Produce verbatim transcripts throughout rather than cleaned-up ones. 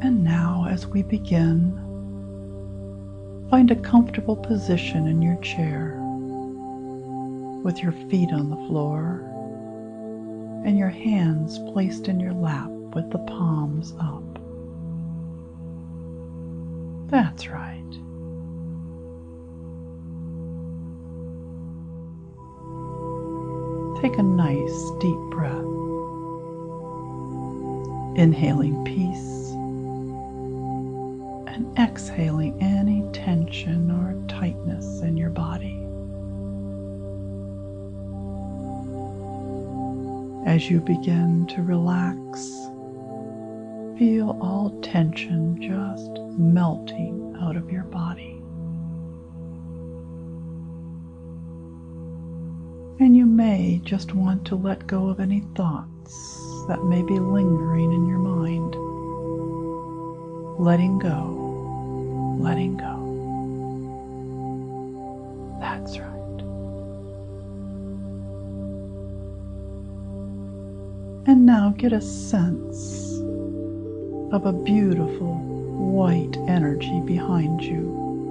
And now, as we begin, find a comfortable position in your chair with your feet on the floor and your hands placed in your lap with the palms up. That's right. Take a nice deep breath, inhaling peace and exhaling any tension or tightness in your body. As you begin to relax, feel all tension just melting out of your body. And you may just want to let go of any thoughts that may be lingering in your mind. Letting go. Letting go. That's right. And now get a sense of a beautiful white energy behind you.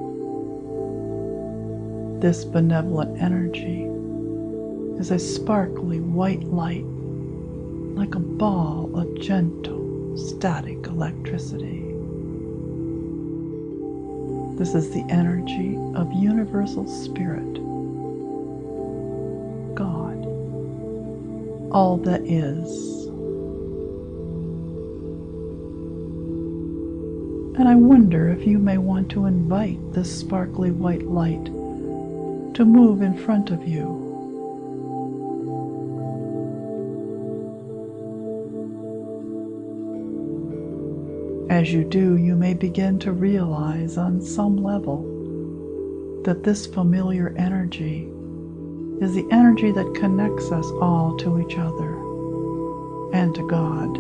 This benevolent energy is a sparkly white light, like a ball of gentle, static electricity. This is the energy of Universal Spirit, God, all that is. And I wonder if you may want to invite this sparkly white light to move in front of you. As you do, you may begin to realize on some level that this familiar energy is the energy that connects us all to each other and to God.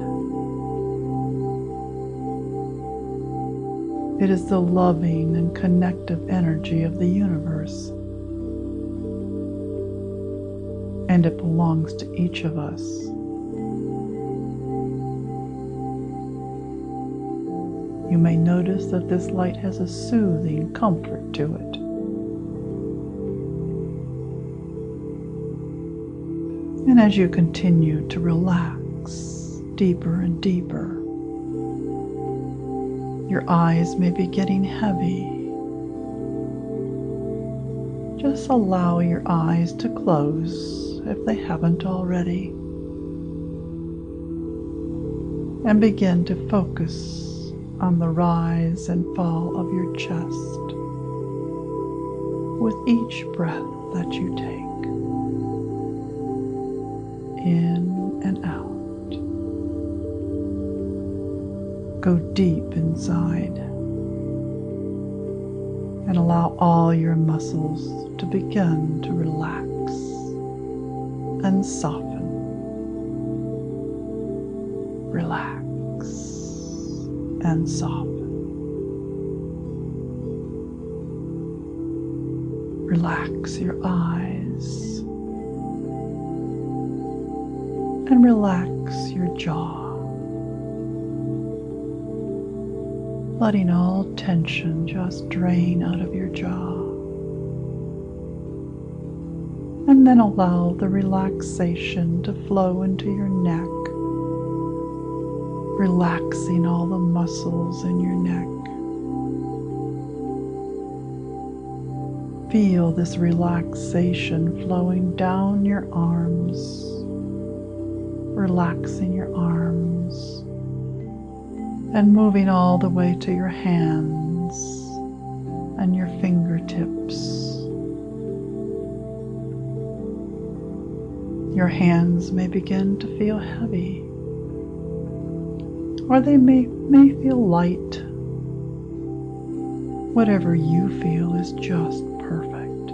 It is the loving and connective energy of the universe, and it belongs to each of us. You may notice that this light has a soothing comfort to it. And as you continue to relax deeper and deeper, your eyes may be getting heavy. Just allow your eyes to close if they haven't already, and begin to focus on the rise and fall of your chest with each breath that you take, in and out. Go deep inside and allow all your muscles to begin to relax and soften. Relax and soften. Relax your eyes and relax your jaw, letting all tension just drain out of your jaw. And then allow the relaxation to flow into your neck, relaxing all the muscles in your neck. Feel this relaxation flowing down your arms, relaxing your arms, and moving all the way to your hands and your fingertips. Your hands may begin to feel heavy, or they may, may feel light. Whatever you feel is just perfect.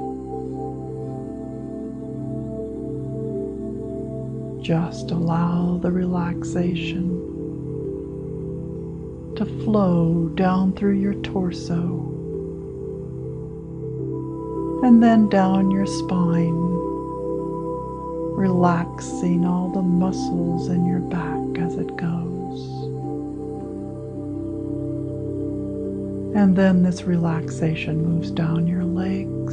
Just allow the relaxation to flow down through your torso and then down your spine, relaxing all the muscles in your back as it goes. And then this relaxation moves down your legs,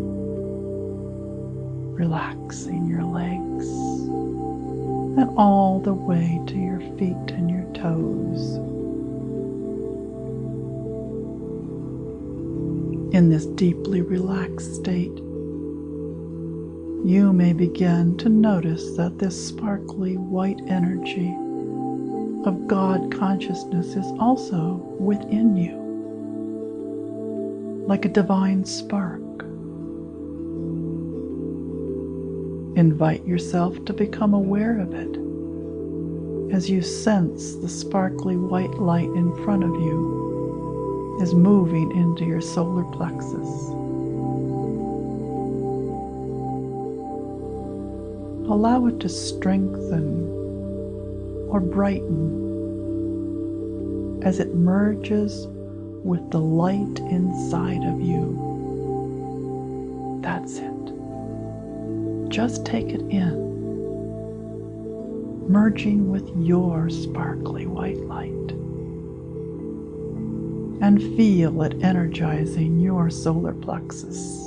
relaxing your legs, and all the way to your feet and your toes. In this deeply relaxed state, you may begin to notice that this sparkly white energy of God consciousness is also within you, like a divine spark. Invite yourself to become aware of it as you sense the sparkly white light in front of you is moving into your solar plexus. Allow it to strengthen or brighten as it merges with the light inside of you. That's it. Just take it in, merging with your sparkly white light, and feel it energizing your solar plexus.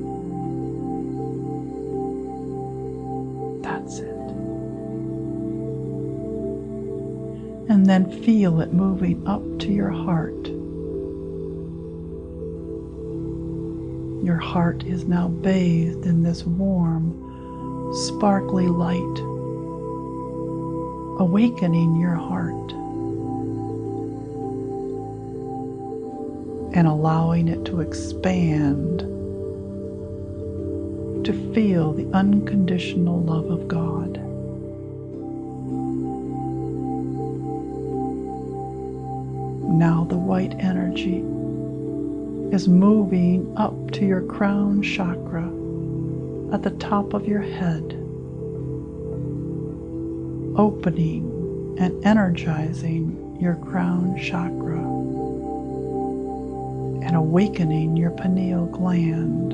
That's it. And then feel it moving up to your heart. Your heart is now bathed in this warm, sparkly light, awakening your heart and allowing it to expand to feel the unconditional love of God. Now the white energy is moving up to your crown chakra at the top of your head, opening and energizing your crown chakra and awakening your pineal gland.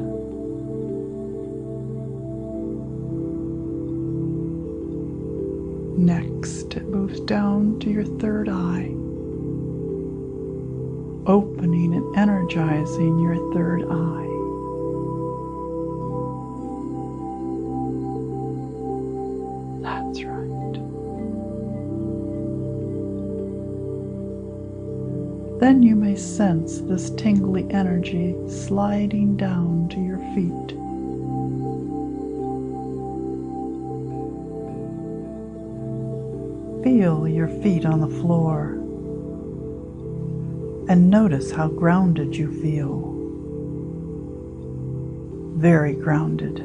Next, it moves down to your third eye, opening and energizing your third eye. That's right. Then you may sense this tingly energy sliding down to your feet. Feel your feet on the floor and notice how grounded you feel. Very grounded.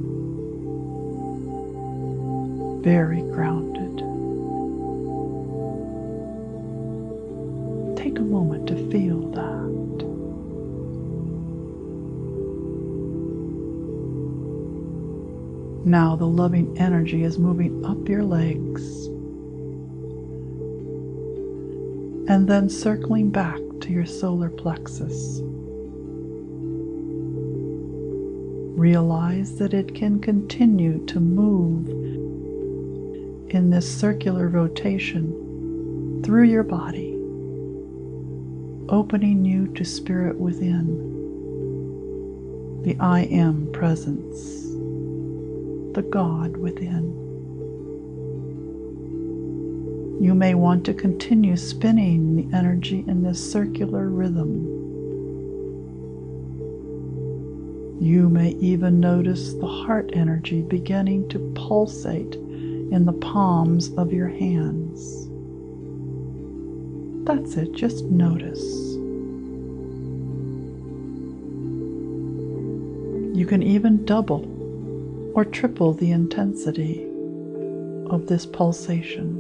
Very grounded. Take a moment to feel that. Now the loving energy is moving up your legs and then circling back to your solar plexus. Realize that it can continue to move in this circular rotation through your body, opening you to spirit within, the I Am presence, the God within. You may want to continue spinning the energy in this circular rhythm. You may even notice the heart energy beginning to pulsate in the palms of your hands. That's it, just notice. You can even double or triple the intensity of this pulsation.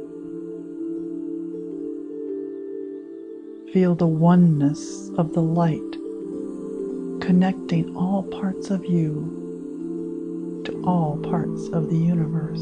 Feel the oneness of the light connecting all parts of you to all parts of the universe.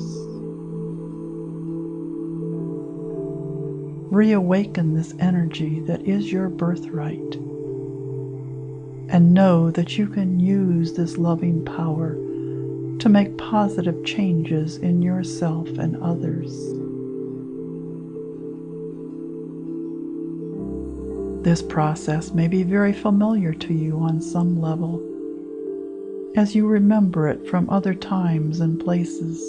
Reawaken this energy that is your birthright, and know that you can use this loving power to make positive changes in yourself and others. This process may be very familiar to you on some level, as you remember it from other times and places.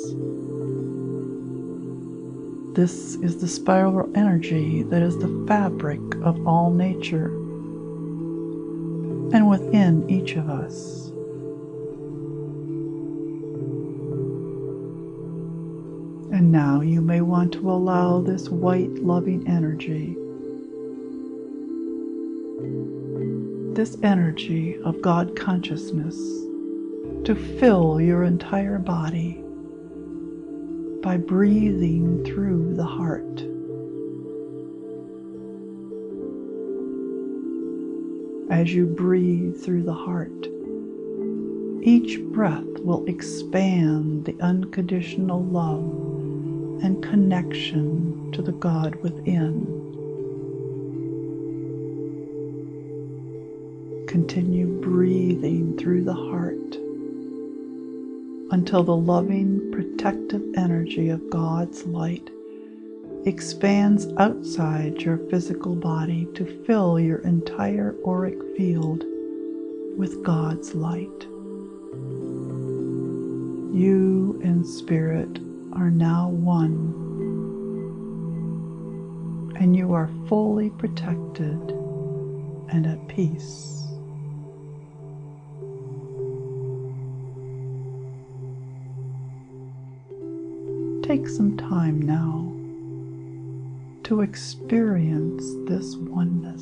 This is the spiral energy that is the fabric of all nature and within each of us. And now you may want to allow this white, loving energy, this energy of God consciousness, to fill your entire body by breathing through the heart. As you breathe through the heart, each breath will expand the unconditional love and connection to the God within. Continue breathing through the heart until the loving, protective energy of God's light expands outside your physical body to fill your entire auric field with God's light. You and Spirit are now one, and you are fully protected and at peace. Take some time now to experience this oneness,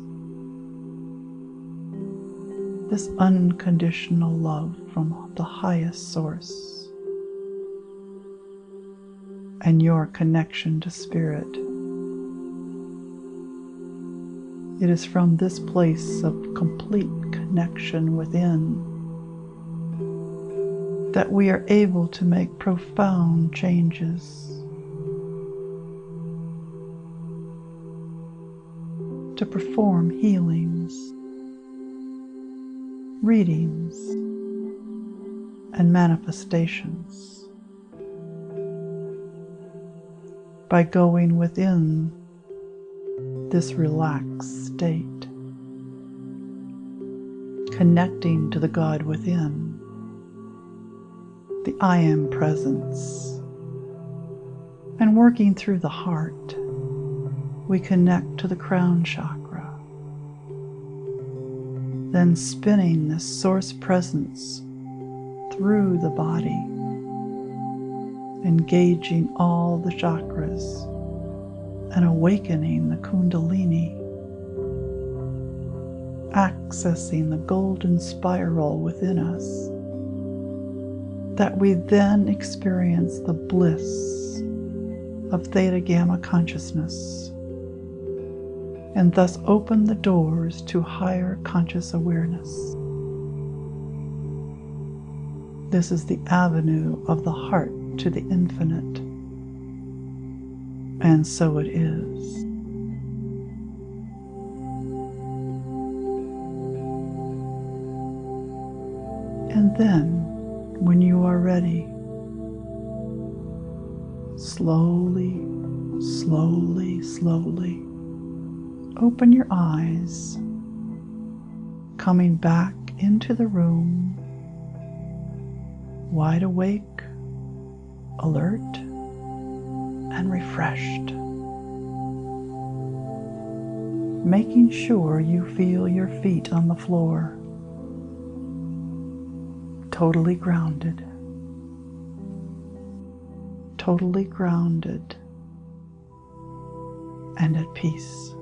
this unconditional love from the highest source, and your connection to Spirit. It is from this place of complete connection within that we are able to make profound changes, to perform healings, readings, and manifestations. By going within this relaxed state, connecting to the God within, the I Am Presence, and working through the heart, we connect to the crown chakra, then spinning this source presence through the body, engaging all the chakras and awakening the Kundalini, accessing the golden spiral within us, that we then experience the bliss of Theta Gamma consciousness, and thus open the doors to higher conscious awareness. This is the avenue of the heart to the infinite, and so it is. And then, when you are ready, slowly, slowly, slowly, open your eyes, coming back into the room, wide awake, alert, and refreshed. Making sure you feel your feet on the floor, totally grounded, totally grounded and at peace.